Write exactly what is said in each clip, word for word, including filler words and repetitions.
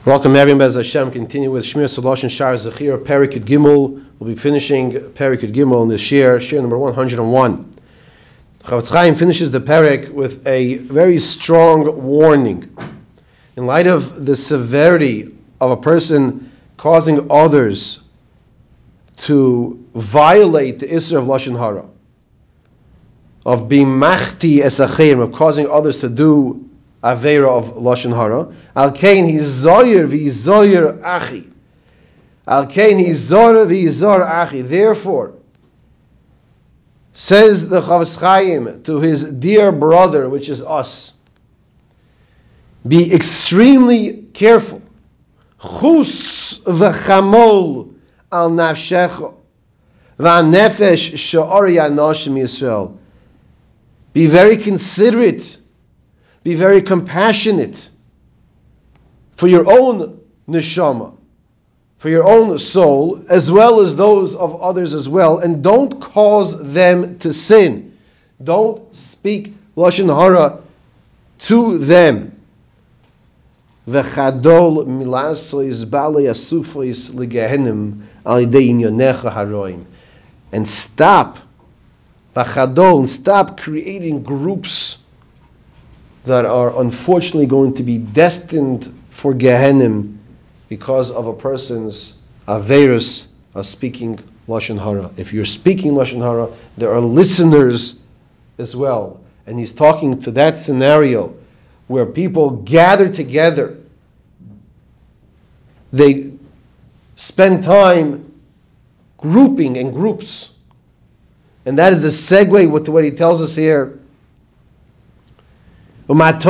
Welcome, Miriam Bez Hashem. Continue with Shmir Salosh and Shar Zechir, Perikut Gimel. We'll be finishing Perikut Gimel in this year, Shir number one hundred one. Chofetz Chaim finishes the Perik with a very strong warning. In light of the severity of a person causing others to violate the Isser of Lashon Hara, of being machti esachim, of causing others to do Aveira of Lashon Hara. Al kain hi zoyer v'zoyer achi. Al kain hi zoyer v'zoyer achi. Therefore, says the Chofetz Chaim to his dear brother, which is us, be extremely careful. Chus v'chamol al nafshecha v'anefesh she'ori anashim Yisrael. Be very considerate. Be very compassionate for your own neshama, for your own soul, as well as those of others as well, and don't cause them to sin. Don't speak Lashon Hara to them. V'chadol milasois balei asufois legehenim al yidei inyonecha haroim. And stop, v'chadol, and stop creating groups that are unfortunately going to be destined for Gehenim because of a person's Aveirus of speaking Lashon Hara. If you're speaking Lashon Hara, there are listeners as well. And he's talking to that scenario where people gather together. They spend time grouping in groups. And that is the segue with what he tells us here. And how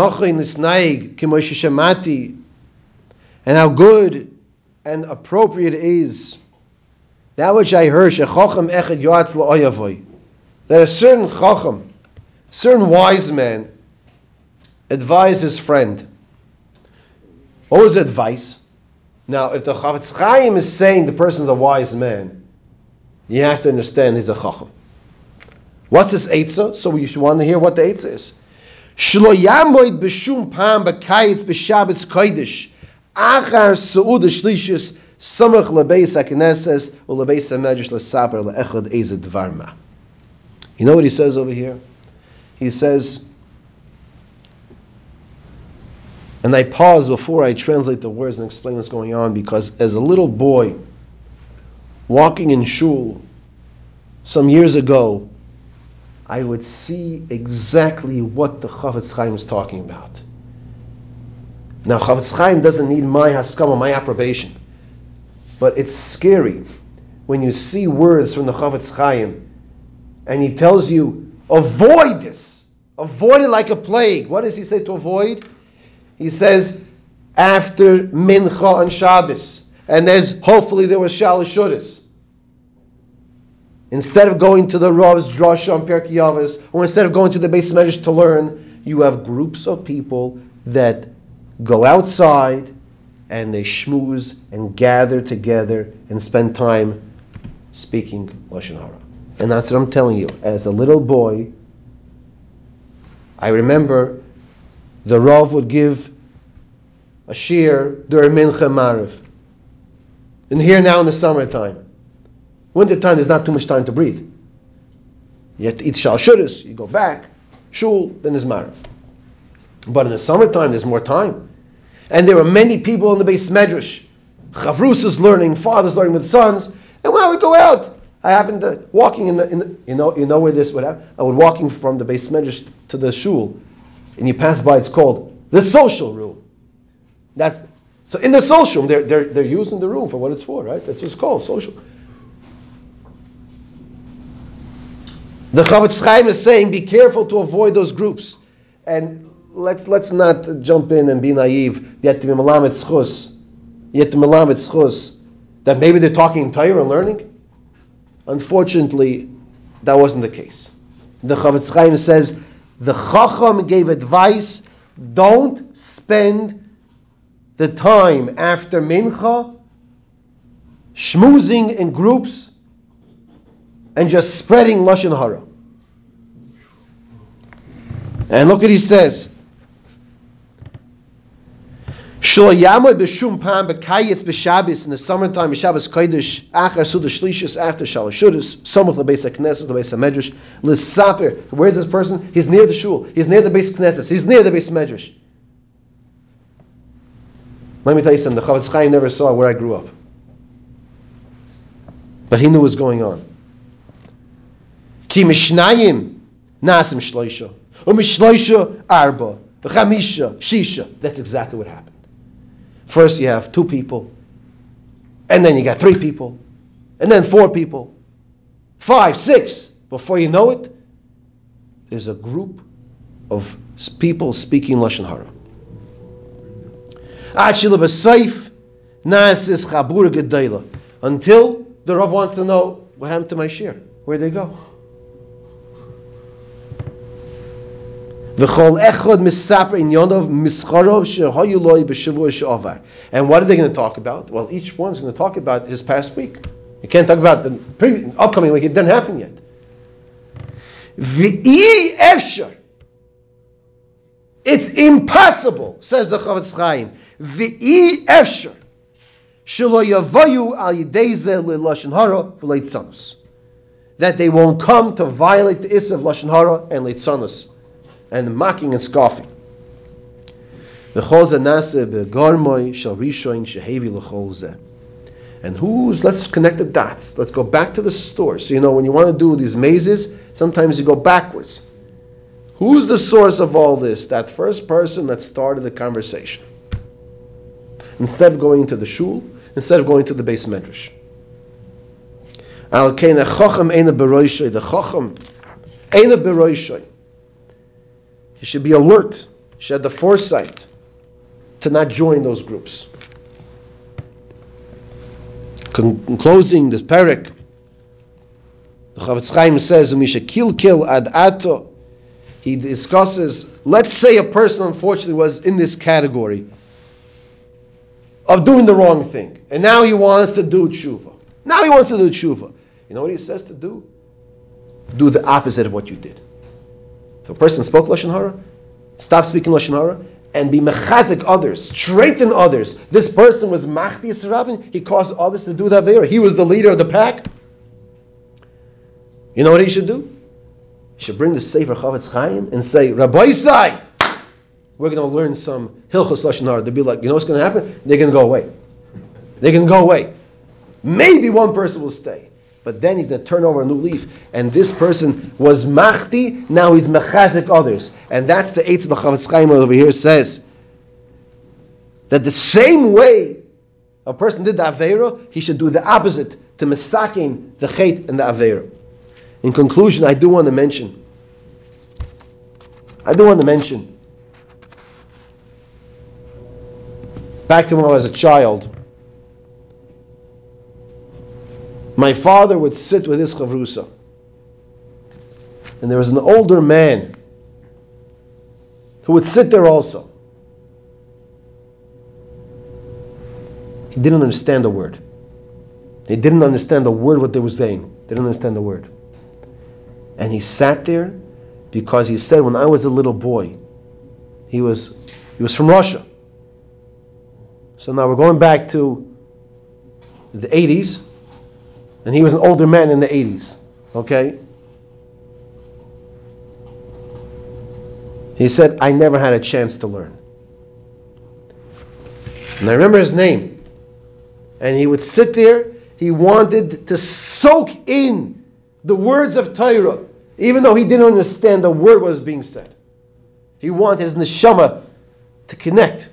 good and appropriate it is that which I heard, that a certain chacham, certain wise man, advised his friend. What was the advice? Now, if the Chofetz Chaim is saying the person is a wise man, you have to understand he's a chacham. What's this eitzah? So we should want to hear what the eitzah is. Shlo yamoid b'shum pam b'kayitz b'shabbatz kodesh achar seuda shlishis samach lebeis haKnesses ulebeis hamedrash lesaper leechad ezed dvarma. You know what he says over here? He says, and I pause before I translate the words and explain what's going on, because as a little boy walking in shul some years ago, I would see exactly what the Chofetz Chaim is talking about. Now, Chofetz Chaim doesn't need my haskama, my approbation. But it's scary when you see words from the Chofetz Chaim and he tells you, avoid this. Avoid it like a plague. What does he say to avoid? He says, after Mincha on Shabbos, and there's, hopefully there was Shalosh Shudas. Instead of going to the Rav's drasha on Pirkei Avos, or instead of going to the Beis Medrash to learn, you have groups of people that go outside and they schmooze and gather together and spend time speaking Lashon Hara. And that's what I'm telling you. As a little boy, I remember the Rav would give a shir during Mincha Mariv. And here now in the summertime. Winter time, there's not too much time to breathe. You have to eat shal shudas, you go back, shul, then there's Mariv. But in the summertime, there's more time. And there were many people in the Beis Medrash. Chavrus is learning, fathers learning with sons. And when I would go out, I happened to, walking in the, in the you know you know where this would happen? I would walking from the Beis Medrash to the shul, and you pass by, it's called the social room. That's So in the social room, they're, they're, they're using the room for what it's for, right? That's what it's called, social. The Chofetz Chaim is saying, be careful to avoid those groups. And let's let's not jump in and be naive. Yet to melamed schus, yet to melamed schus, that maybe they're talking in Torah and learning. Unfortunately, that wasn't the case. The Chofetz Chaim says, the Chacham gave advice, don't spend the time after Mincha schmoozing in groups and just spreading Lashon Hara. And look what he says. Shlo yamoy b'shum pam b'kayetz b'Shabbos in the summertime b'Shabbos kodesh achar suda shlishis after shalosh shudas samach lebeis hakneses lebeis hamedrash l'saper. Where's this person? He's near the shul. He's near the beis knesses. He's near the beis medrash. Let me tell you something. The Chavetz Chaim never saw where I grew up, but he knew what was going on. Ki mishnayim nasim shloisha, u mishloisha arba, v'chamisha shisha. That's exactly what happened. First you have two people, and then you got three people, and then four people, five, six. Before you know it, there's a group of people speaking Lashon Hara. Until the Rav wants to know, what happened to my shir? Where'd they go? And what are they going to talk about? Well, each one's going to talk about his past week. You can't talk about the previous, upcoming week. It didn't happen yet. It's impossible, says the Chavetz Chaim. V'i efshar shelo yavayu al yidei zeh leLashon Hara v'leitzanos. That they won't come to violate the Issa of Lashon Hara and leitzanos, and mocking and scoffing. V'chol zeh naseh begarmoi shel rishoin shehevi l'chol zeh. And who's, let's connect the dots. Let's go back to the source. So you know, when you want to do these mazes, sometimes you go backwards. Who's the source of all this? That first person that started the conversation. Instead of going to the shul, instead of going to the beis medrash. Al kein chacham eina beroishay. The chacham eina beroishay. He should be alert. He should have the foresight to not join those groups. In closing this parak, the Chavetz Chaim says, "Umisha kil kil ad ato." He discusses, let's say a person unfortunately was in this category of doing the wrong thing, and now he wants to do tshuva. Now he wants to do tshuva. You know what he says to do? Do the opposite of what you did. If a person spoke Lashon Hara, stop speaking Lashon Hara, and be mechazik others, strengthen others. This person was machdi Yisrael, he caused others to do that there. He was the leader of the pack. You know what he should do? He should bring the Sefer Chavetz Chaim and say, Rabbi Isai, we're going to learn some Hilchos Lashon Hara. They'll be like, you know what's going to happen? They're going to go away. They're going to go away. Maybe one person will stay. But then he's going to turn over a new leaf. And this person was machdi, now he's mechazik others. And that's the Eitz of the Chavetz Chaim over here says, that the same way a person did the Aveira, he should do the opposite to mesakin the Chet and the Aveira. In conclusion, I do want to mention, I do want to mention, back to when I was a child, my father would sit with his chavrusa, and there was an older man who would sit there also. He didn't understand the word. They didn't understand the word what they were saying. They didn't understand the word. And he sat there because he said, when I was a little boy, he was he was from Russia. So now we're going back to the eighties, and he was an older man in the eighties. Okay? He said, I never had a chance to learn. And I remember his name. And he would sit there, he wanted to soak in the words of Torah, even though he didn't understand the word was being said. He wanted his neshama to connect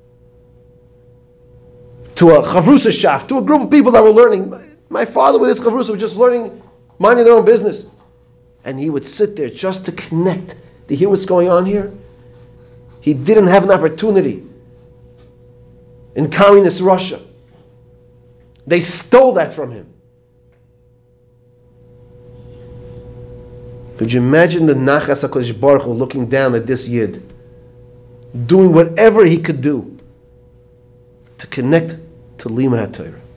to a chavrusa shaf, to a group of people that were learning. My father with his chavrusa was just learning, minding their own business. And he would sit there just to connect, to hear what's going on here. He didn't have an opportunity in communist Russia. They stole that from him. Could you imagine the Nachas HaKadosh Baruch Hu looking down at this Yid, doing whatever he could do to connect to Limud HaTorah?